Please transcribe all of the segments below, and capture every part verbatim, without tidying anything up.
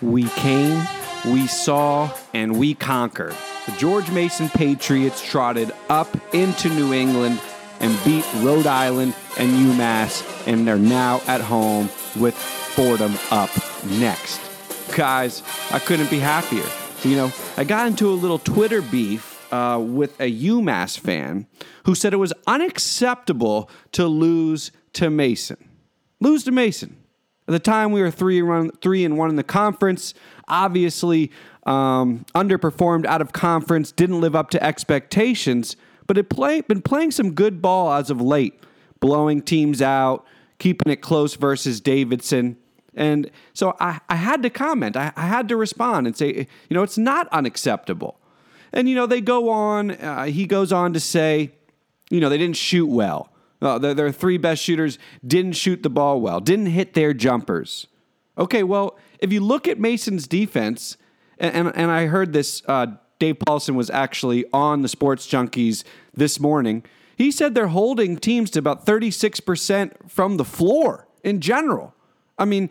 We came, we saw, and we conquered. The George Mason Patriots trotted up into New England and beat Rhode Island and UMass, and they're now at home with Fordham up next. Guys, I couldn't be happier. So, you know, I got into a little Twitter beef uh, with a UMass fan who said it was unacceptable to lose to Mason. Lose to Mason. At the time, we were three and one, three and one in the conference. Obviously, um, underperformed out of conference, didn't live up to expectations, but it play, been playing some good ball as of late, blowing teams out, keeping it close versus Davidson. And so I, I had to comment. I, I had to respond and say, you know, it's not unacceptable. And, you know, they go on, uh, he goes on to say, you know, they didn't shoot well. Uh, their, their three best shooters didn't shoot the ball well, didn't hit their jumpers. Okay, well, if you look at Mason's defense, and, and, and I heard this, uh, Dave Paulson was actually on the Sports Junkies this morning. He said they're holding teams to about thirty-six percent from the floor in general. I mean,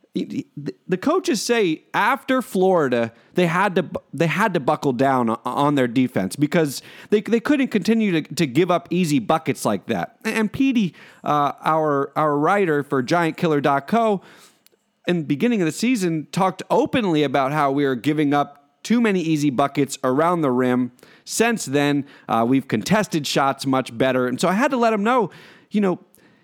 the coaches say after Florida, they had to they had to buckle down on their defense because they they couldn't continue to, to give up easy buckets like that. And Petey, uh, our our writer for Giant Killer dot co, in the beginning of the season, talked openly about how we were giving up too many easy buckets around the rim. Since then, uh, we've contested shots much better. And so I had to let him know, you know,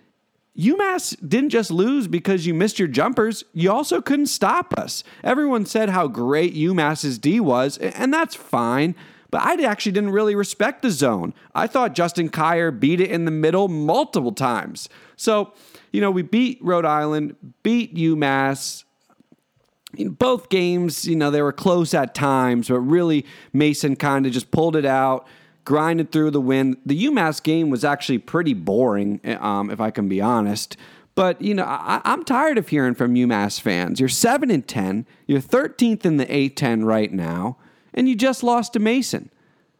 UMass didn't just lose because you missed your jumpers. You also couldn't stop us. Everyone said how great UMass's D was, and that's fine. But I actually didn't really respect the zone. I thought Justin Kier beat it in the middle multiple times. So, you know, we beat Rhode Island, beat UMass. In both games, you know, they were close at times, but really Mason kind of just pulled it out, grinded through the win. The UMass game was actually pretty boring, um, if I can be honest. But, you know, I, I'm tired of hearing from UMass fans. You're seven and ten, you're thirteenth in the A ten right now, and you just lost to Mason.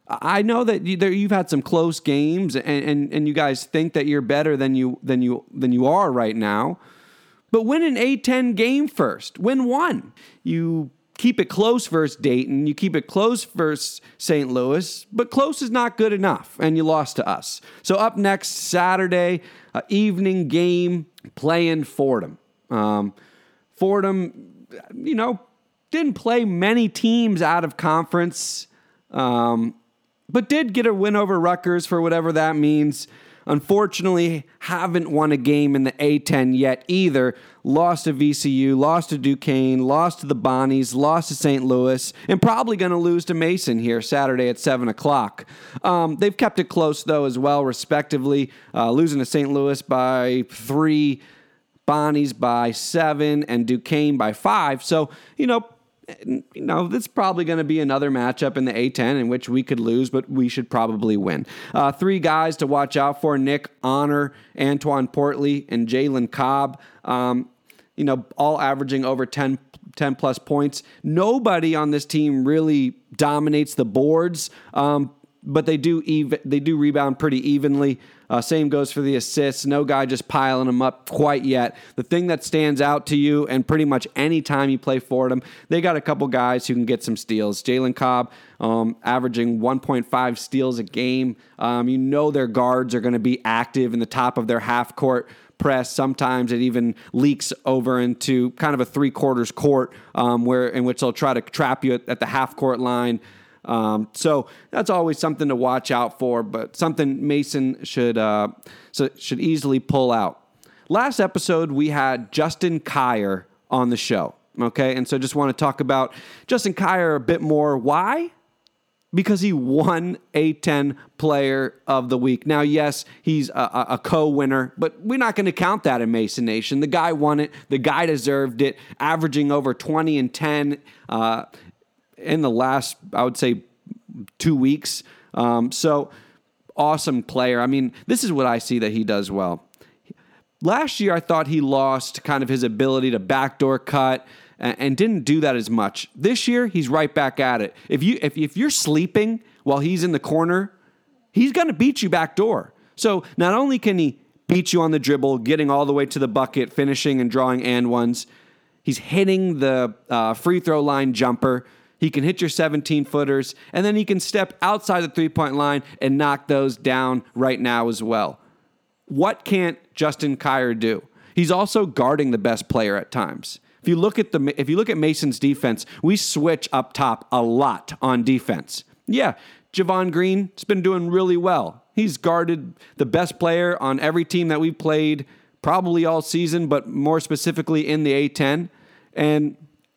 I know that you, there, you've had some close games, and, and, and you guys think that you're better than you than you than you are right now. But win an A ten game first. Win one. You keep it close versus Dayton. You keep it close versus Saint Louis. But close is not good enough, and you lost to us. So up next, Saturday, uh, evening game, playing Fordham. Um, Fordham, you know, didn't play many teams out of conference, um, but did get a win over Rutgers for whatever that means. Unfortunately, haven't won a game in the A ten yet either. Lost to V C U, lost to Duquesne, lost to the Bonnies, lost to Saint Louis, and probably going to lose to Mason here Saturday at seven o'clock. Um, they've kept it close, though, as well, respectively, uh, losing to Saint Louis by three, Bonnies by seven, and Duquesne by five. So, you know, you know, this is probably going to be another matchup in the A ten in which we could lose, but we should probably win. Uh, three guys to watch out for: Nick Honor, Antoine Portley, and Jalen Cobb. Um, you know, all averaging over ten, ten plus points. Nobody on this team really dominates the boards, um, but they do ev- they do rebound pretty evenly. Uh, same goes for the assists. No guy just piling them up quite yet. The thing that stands out to you, and pretty much any time you play Fordham, they got a couple guys who can get some steals. Jalen Cobb um, averaging one point five steals a game. Um, you know their guards are going to be active in the top of their half-court press. Sometimes it even leaks over into kind of a three-quarters court um, where in which they'll try to trap you at, at the half-court line. Um, so that's always something to watch out for, but something Mason should uh, so should easily pull out. Last episode, we had Justin Kier on the show, okay? And so just want to talk about Justin Kier a bit more. Why? Because he won A ten Player of the Week. Now, yes, he's a, a co-winner, but we're not going to count that in Mason Nation. The guy won it. The guy deserved it, averaging over twenty and ten uh in the last, I would say, two weeks. Um, so, awesome player. I mean, this is what I see that he does well. Last year, I thought he lost kind of his ability to backdoor cut and, and didn't do that as much. This year, he's right back at it. If, you, if, if you're sleeping while he's in the corner, he's going to beat you backdoor. So, not only can he beat you on the dribble, getting all the way to the bucket, finishing and drawing and ones, He's hitting the uh, free throw line jumper. He can hit your seventeen-footers, and then he can step outside the three-point line and knock those down right now as well. What can't Justin Kier do? He's also guarding the best player at times. If you look at the if you look at Mason's defense, we switch up top a lot on defense. Yeah, Javon Green has been doing really well. He's guarded the best player on every team that we've played probably all season, but more specifically in the A ten. And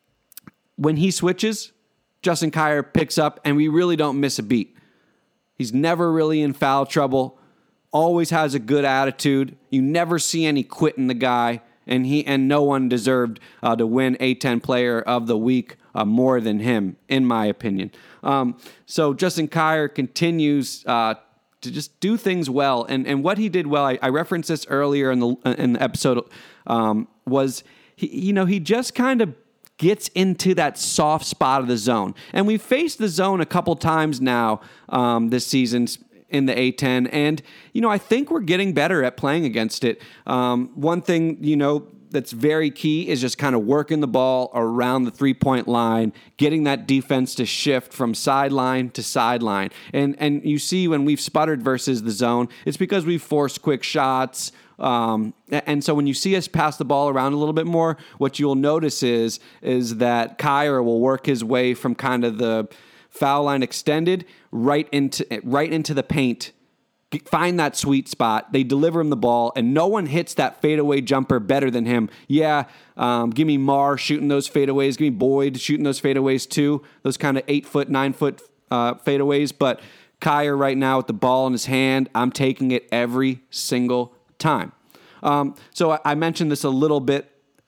when he switches, Justin Kier picks up, and we really don't miss a beat. He's never really in foul trouble, always has a good attitude. You never see any quitting the guy, and he and no one deserved uh, to win A ten Player of the Week uh, more than him, in my opinion. Um, so Justin Kier continues uh, to just do things well, and and what he did well, I, I referenced this earlier in the in the episode, um, was he you know he just kind of gets into that soft spot of the zone. And we've faced the zone a couple times now um, this season in the A ten. And, you know, I think we're getting better at playing against it. Um, one thing, you know, that's very key is just kind of working the ball around the three-point line, getting that defense to shift from sideline to sideline. And and you see when we've sputtered versus the zone, it's because we've forced quick shots. Um, and so when you see us pass the ball around a little bit more, what you'll notice is, is that Kier will work his way from kind of the foul line extended right into, right into the paint, find that sweet spot. They deliver him the ball, and no one hits that fadeaway jumper better than him. Yeah, um, give me Marr shooting those fadeaways. Give me Boyd shooting those fadeaways too, those kind of eight foot, nine foot uh, fadeaways. But Kier right now with the ball in his hand, I'm taking it every single time. Um, so I, I mentioned this a little bit.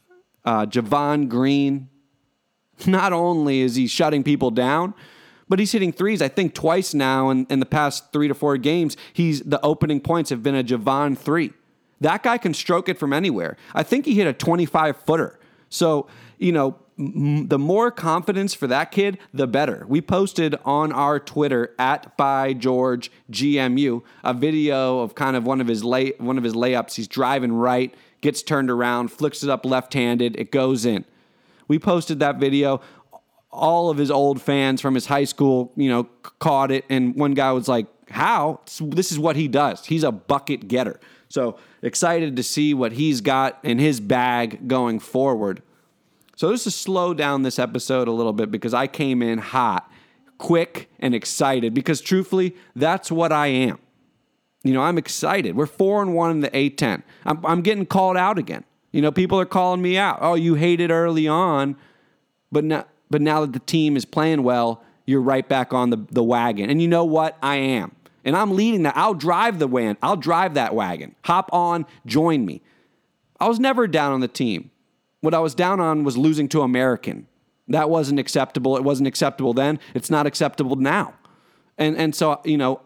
Uh, Javon Green, not only is he shutting people down, but he's hitting threes, I think, twice now in, in the past three to four games. He's the opening points have been a Javon three. That guy can stroke it from anywhere. I think he hit a twenty-five footer. So, you know, m- the more confidence for that kid, the better. We posted on our Twitter at by George G M U a video of kind of one of his lay one of his layups. He's driving right, gets turned around, flicks it up left-handed, it goes in. We posted that video. All of his old fans from his high school, you know, caught it, and one guy was like, "How? This is what he does. He's a bucket getter." So excited to see what he's got in his bag going forward. So just to slow down this episode a little bit because I came in hot, quick, and excited because truthfully, that's what I am. You know, I'm excited. We're four and one in the A ten. I'm, I'm getting called out again. You know, people are calling me out. Oh, you hated early on, but now, but now that the team is playing well, you're right back on the, the wagon. And you know what? I am. And I'm leading that. I'll drive the wagon. I'll drive that wagon. Hop on, join me. I was never down on the team. What I was down on was losing to American. That wasn't acceptable. It wasn't acceptable then. It's not acceptable now. And and so, you know,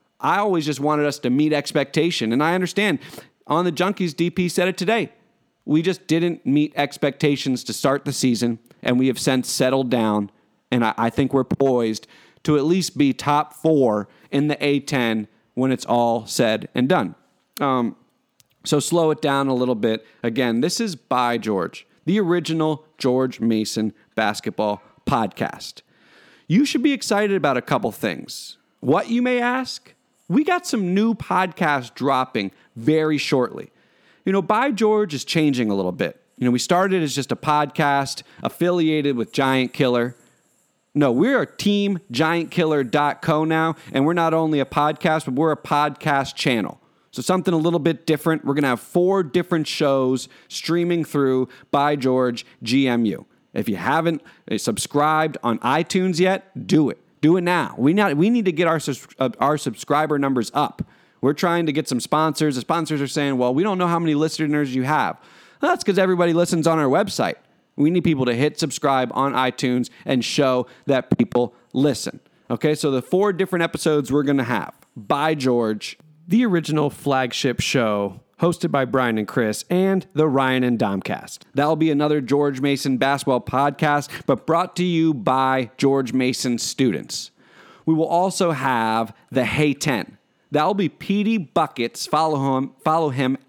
I always just wanted us to meet expectation. And I understand. On the Junkies, D P said it today. We just didn't meet expectations to start the season, and we have since settled down. And I, I think we're poised to at least be top four in the A ten when it's all said and done. Um, so slow it down a little bit. Again, this is By George, the original George Mason basketball podcast. You should be excited about a couple things. What, you may ask? We got some new podcasts dropping very shortly. You know, By George is changing a little bit. You know, we started as just a podcast affiliated with Giant Killer. No, we're team giant killer dot co now, and we're not only a podcast, but we're a podcast channel. So something a little bit different. We're going to have four different shows streaming through By George G M U. If you haven't subscribed on iTunes yet, do it. Do it now. We not we need to get our uh, our subscriber numbers up. We're trying to get some sponsors. The sponsors are saying, well, we don't know how many listeners you have. Well, that's because everybody listens on our website. We need people to hit subscribe on iTunes and show that people listen. Okay, so the four different episodes we're going to have. By George, the original flagship show hosted by Brian and Chris, and the Ryan and Domcast. That'll be another George Mason basketball podcast, but brought to you by George Mason students. We will also have the Hey ten. That'll be Petey Buckets. Follow him, follow him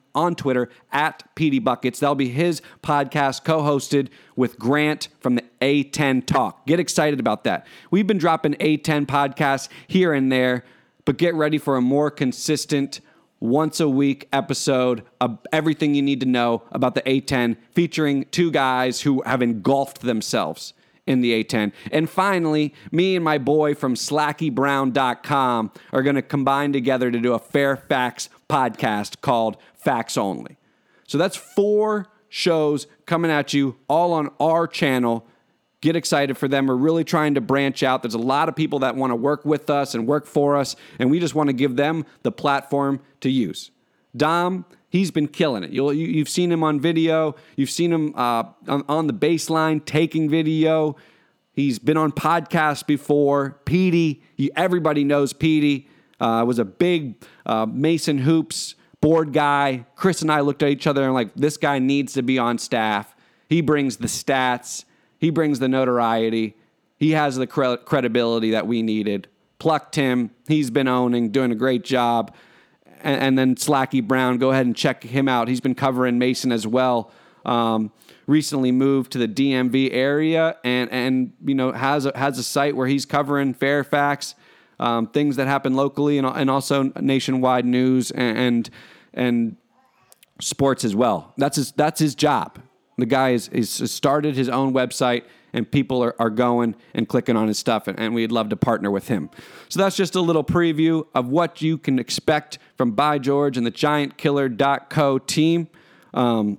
on Twitter at Petey Buckets. That'll be his podcast co-hosted with Grant from the A ten Talk. Get excited about that. We've been dropping A ten podcasts here and there, but get ready for a more consistent once a week episode of everything you need to know about the A ten, featuring two guys who have engulfed themselves in the A ten. And finally, me and my boy from slacky brown dot com are going to combine together to do a Fairfax podcast called Facts Only. So that's four shows coming at you all on our channel. Get excited for them. We're really trying to branch out. There's a lot of people that want to work with us and work for us, and we just want to give them the platform to use. Dom, he's been killing it. You'll, you, you've seen him on video. You've seen him uh, on, on the baseline taking video. He's been on podcasts before. Petey, you, everybody knows Petey. Uh, was a big uh, Mason Hoops board guy. Chris and I looked at each other and like, this guy needs to be on staff. He brings the stats. He brings the notoriety. He has the cre- credibility that we needed. Plucked him. He's been owning, doing a great job. And, and then Slacky Brown, go ahead and check him out. He's been covering Mason as well. Um, recently moved to the D M V area and, and you know, has a, has a site where he's covering Fairfax, um, things that happen locally and, and also nationwide news and, and, and sports as well. That's his, that's his job. The guy is, is started his own website, and people are, are going and clicking on his stuff, and, and we'd love to partner with him. So that's just a little preview of what you can expect from By George and the Giant Killer dot co team. Um,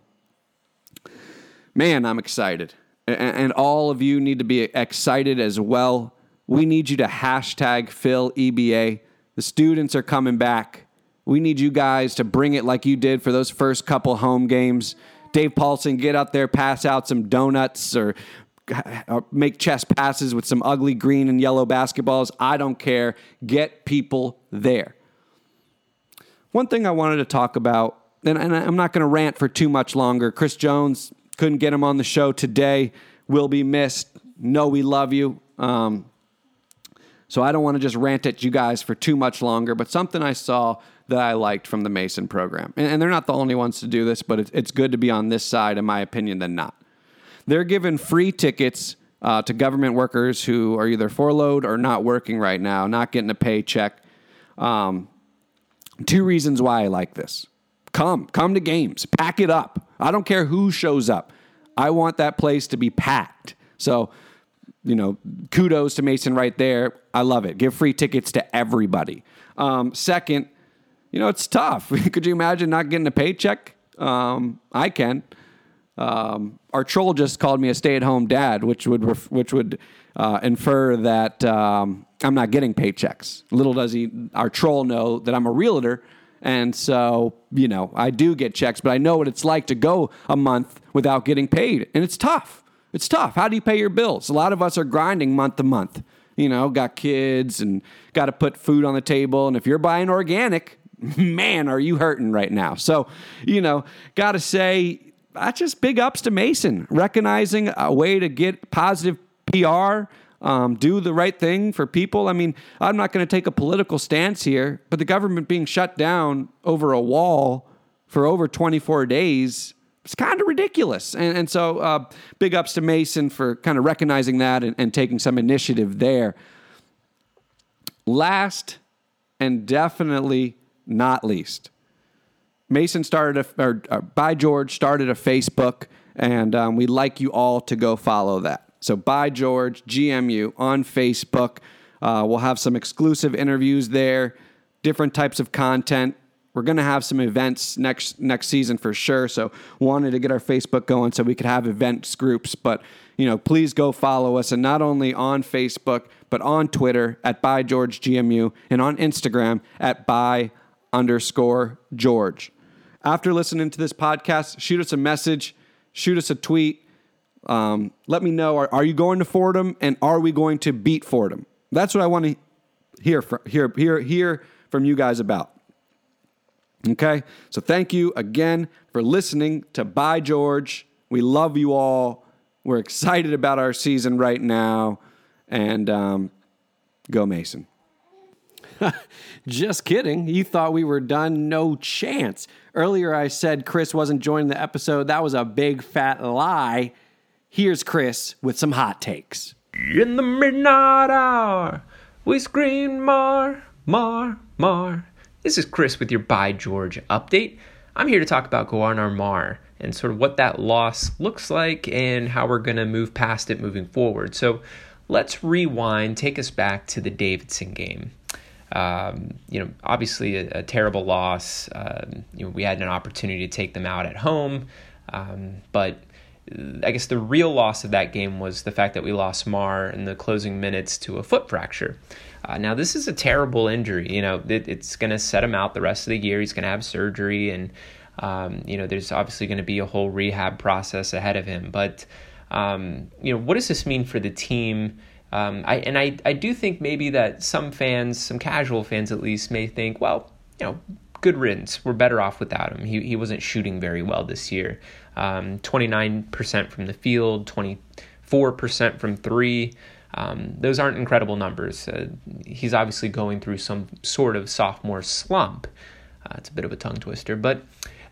man, I'm excited. And, and all of you need to be excited as well. We need you to hashtag Phil E B A. The students are coming back. We need you guys to bring it like you did for those first couple home games. Dave Paulson, get out there, pass out some donuts or, or make chest passes with some ugly green and yellow basketballs. I don't care. Get people there. One thing I wanted to talk about, and, and I'm not going to rant for too much longer. Chris Jones, couldn't get him on the show today. Will be missed. Know we love you. Um, so I don't want to just rant at you guys for too much longer, but something I saw that I liked from the Mason program. And, and they're not the only ones to do this, but it's, it's good to be on this side, in my opinion, than not. They're giving free tickets uh, to government workers who are either furloughed or not working right now, not getting a paycheck. Um, two reasons why I like this. Come. Come to games. Pack it up. I don't care who shows up. I want that place to be packed. So, you know, kudos to Mason right there. I love it. Give free tickets to everybody. Um, second, you know, it's tough. Could you imagine not getting a paycheck? Um, I can. Um, our troll just called me a stay-at-home dad, which would ref- which would uh, infer that um, I'm not getting paychecks. Little does he, our troll, know that I'm a realtor, and so you know I do get checks, but I know what it's like to go a month without getting paid, and it's tough. It's tough. How do you pay your bills? A lot of us are grinding month to month. You know, got kids and got to put food on the table, and if you're buying organic, man, are you hurting right now? So, you know, got to say, that's just big ups to Mason, recognizing a way to get positive P R, um, do the right thing for people. I mean, I'm not going to take a political stance here, but the government being shut down over a wall for over twenty-four days, it's kind of ridiculous. And, and so uh, big ups to Mason for kind of recognizing that and, and taking some initiative there. Last and definitely not least, Mason started a, or, or By George started a Facebook, and um, we'd like you all to go follow that. So By George G M U on Facebook. Uh, we'll have some exclusive interviews there, different types of content. We're going to have some events next next season for sure. So wanted to get our Facebook going so we could have events groups. But, you know, please go follow us. And not only on Facebook, but on Twitter at By George G M U and on Instagram at By underscore George. After listening to this podcast, shoot us a message, shoot us a tweet. Um, let me know, are, are you going to Fordham, and are we going to beat Fordham? That's what I want to hear from, hear, hear, hear from you guys about. Okay? So thank you again for listening to By George. We love you all. We're excited about our season right now. And um, go Mason. Just kidding. You thought we were done? No chance. Earlier I said Chris wasn't joining the episode. That was a big fat lie. Here's Chris with some hot takes. In the midnight hour, we scream Mar, Mar, Mar. This is Chris with your By George update. I'm here to talk about Gwynor Mar and sort of what that loss looks like and how we're going to move past it moving forward. So let's rewind, take us back to the Davidson game. Um, you know, obviously a, a terrible loss. Um, you know, we had an opportunity to take them out at home, um, but I guess the real loss of that game was the fact that we lost Mar in the closing minutes to a foot fracture. Uh, now, this is a terrible injury. You know, it, it's going to set him out the rest of the year. He's going to have surgery, and um, you know, there's obviously going to be a whole rehab process ahead of him. But um, you know, what does this mean for the team? Um, I and I, I do think maybe that some fans, some casual fans at least, may think, well, you know, good riddance. We're better off without him. He he wasn't shooting very well this year. Um, twenty-nine percent from the field, twenty-four percent from three. Um, those aren't incredible numbers. Uh, he's obviously going through some sort of sophomore slump. Uh, it's a bit of a tongue twister, but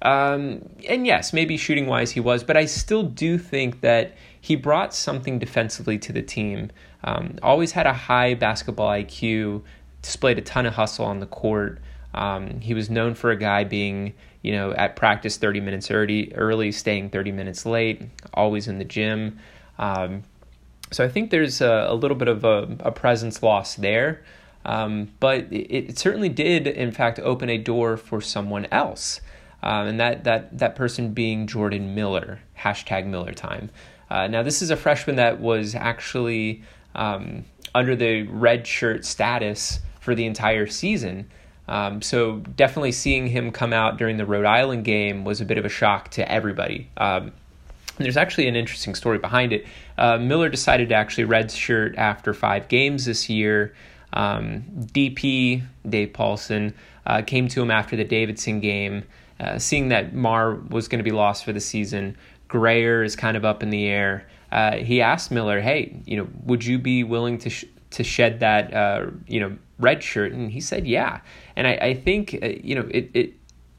um, and yes, maybe shooting wise he was, but I still do think that he brought something defensively to the team. Um, always had a high basketball I Q, displayed a ton of hustle on the court. Um, he was known for a guy being, you know, at practice thirty minutes early, early, staying thirty minutes late, always in the gym. Um, so I think there's a, a little bit of a, a presence loss there. Um, but it, it certainly did, in fact, open a door for someone else. Um, and that, that, that person being Jordan Miller, hashtag Miller time. Uh, now, this is a freshman that was actually um, under the red shirt status for the entire season. Um, so definitely seeing him come out during the Rhode Island game was a bit of a shock to everybody. Um, there's actually an interesting story behind it. Uh, Miller decided to actually redshirt after five games this year. Um, D P, Dave Paulson, uh, came to him after the Davidson game, uh, seeing that Mar was going to be lost for the season. Grayer is kind of up in the air. Uh, he asked Miller, hey, you know, would you be willing to sh- to shed that, uh, you know, red shirt? And he said, yeah. And I, I think, uh, you know, it, it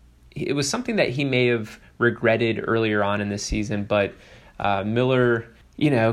it was something that he may have regretted earlier on in this season, but uh, Miller, you know,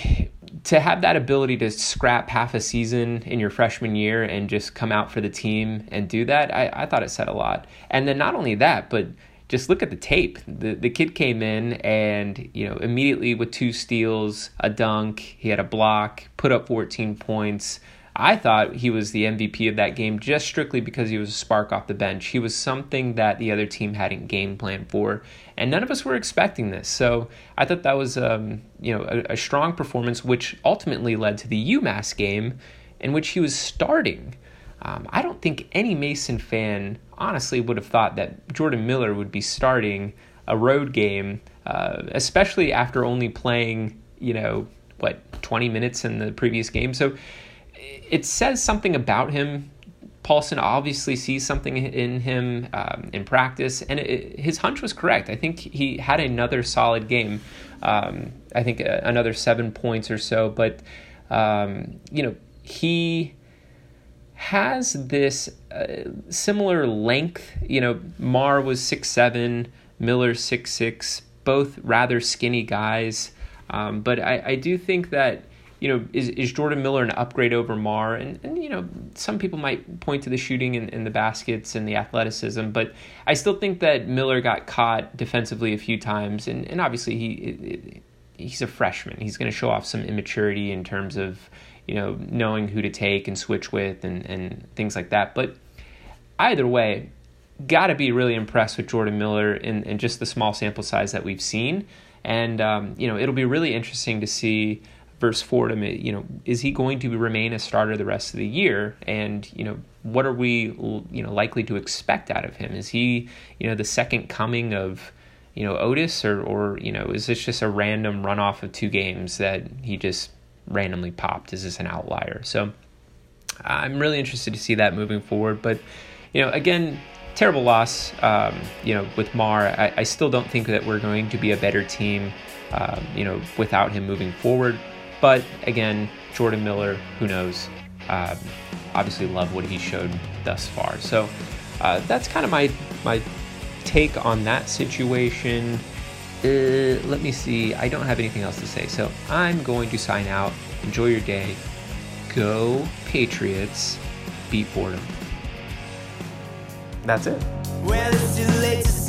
to have that ability to scrap half a season in your freshman year and just come out for the team and do that, I, I thought it said a lot. And then not only that, but just look at the tape. The the kid came in and, you know, immediately with two steals, a dunk, he had a block, put up fourteen points. I thought he was the M V P of that game just strictly because he was a spark off the bench. He was something that the other team hadn't game planned for, and none of us were expecting this. So I thought that was um, you know, a, a strong performance, which ultimately led to the UMass game in which he was starting. Um, I don't think any Mason fan honestly would have thought that Jordan Miller would be starting a road game, uh, especially after only playing, you know, what, twenty minutes in the previous game. So it says something about him. Paulson obviously sees something in him um, in practice, and it, his hunch was correct. I think he had another solid game. Um, I think another seven points or so, but um, you know, he has this uh, similar length. You know, Mar was six seven, Miller six six, both rather skinny guys. Um, but I, I do think that, you know, is, is Jordan Miller an upgrade over Mar? And, and you know, some people might point to the shooting and, and the baskets and the athleticism, but I still think that Miller got caught defensively a few times. And, and obviously he it, it, he's a freshman. He's going to show off some immaturity in terms of, you know, knowing who to take and switch with and, and things like that. But either way, got to be really impressed with Jordan Miller in, in just the small sample size that we've seen. And, um, you know, it'll be really interesting to see versus Fordham, you know, is he going to remain a starter the rest of the year? And, you know, what are we, you know, likely to expect out of him? Is he, you know, the second coming of, you know, Otis, or, or, you know, is this just a random runoff of two games that he just randomly popped? Is this an outlier? So I'm really interested to see that moving forward. But, you know, again, terrible loss, um, you know, with Mar. I, I still don't think that we're going to be a better team, um, you know, without him moving forward. But again, Jordan Miller, who knows? Um, obviously love what he showed thus far. So uh, that's kind of my my take on that situation. Uh, let me see. I don't have anything else to say. So I'm going to sign out. Enjoy your day. Go Patriots. Beat Fordham. That's it. Well, it's too late to